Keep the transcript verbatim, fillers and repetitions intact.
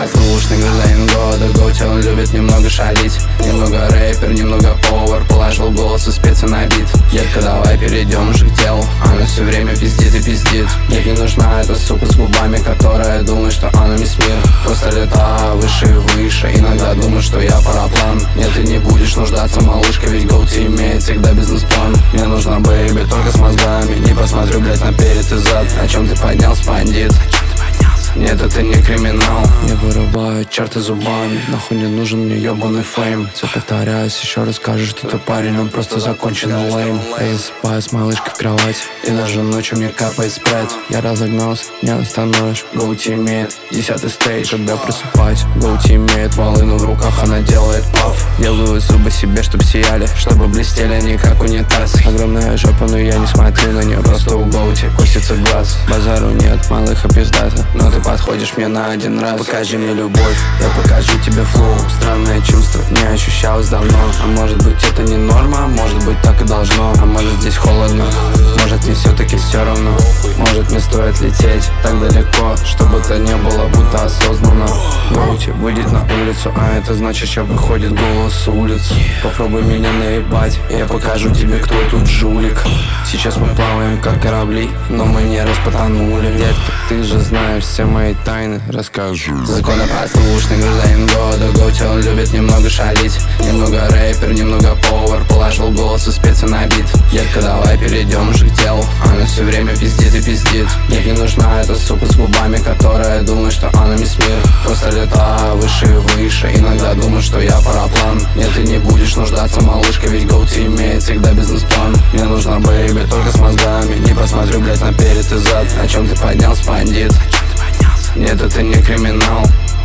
послушный гражданин года. Гоути он любит немного шалить. Немного рэпер, немного повар. Положил голос и специи на бит. Детка, давай перейдем уже к делу. Она все время пиздит и пиздит. Мне не нужна эта сука с губами, которая думает, что она мисс мир. Просто летаю выше и выше. Иногда думаю, что я параплан. Нет, ты не будешь нуждаться, малышка, ведь Гоути имеет всегда бизнес-план. Мне нужна бэйби только с мозгами. Не посмотрю, блять, наперед и зад. О чем ты поднялся, бандит? Нет, это не криминал. Не вырывают черты зубами. Нахуй не нужен мне ебаный фейм. Все повторяюсь, еще раз скажешь, что ты парень, он просто законченный лейм. А я засыпаю с малышкой в кровать, и даже ночью мне капает спрайт. Я разогнался, не остановишь. Гоути имеет десятый стейдж, когда просыпаюсь. Гоути имеет волыну в руках, она делает паф. Делаю зубы себе, чтоб сияли, чтобы блестели они как унитаз. Огромная жопа, но я не смотрю на нее, просто у Гоути косится глаз. Базару нет, малыха пиздата, но ты подходишь мне на один раз. Покажи мне любовь, я покажу тебе флоу. Странное чувство, не ощущалось давно. А может быть это не норма, может быть так и должно. А может здесь холодно, может мне все-таки все равно. Может мне стоит лететь так далеко, чтобы это не было будто осознанно. Гоути выйдет на улицу, а это значит, что выходит голос с улицы. Попробуй меня наебать, я покажу тебе, кто тут жулик. Сейчас мы плаваем как корабли, но мы не распотонули. Детка, ты же знаешь все мои тайны, расскажу. Законопослушный гражданин года. Гоути он любит немного шалить. Немного рэпер, немного повар. Положил голос и специи на бит. Детка, давай перейдем уже к делу. Она все время пиздит и пиздит. Мне не нужна эта сука с губами, которая думает, что она мисс мир. Просто летаю выше и выше. Иногда думаю, что я параплан. Нет, ты не будешь нуждаться, малышка, ведь Гоути имеет всегда бизнес-план. Мне нужна бэйби только с мозгами. Не посмотрю, блять, наперед и зад. О чем ты поднялся, бандит? Нет, это не криминал.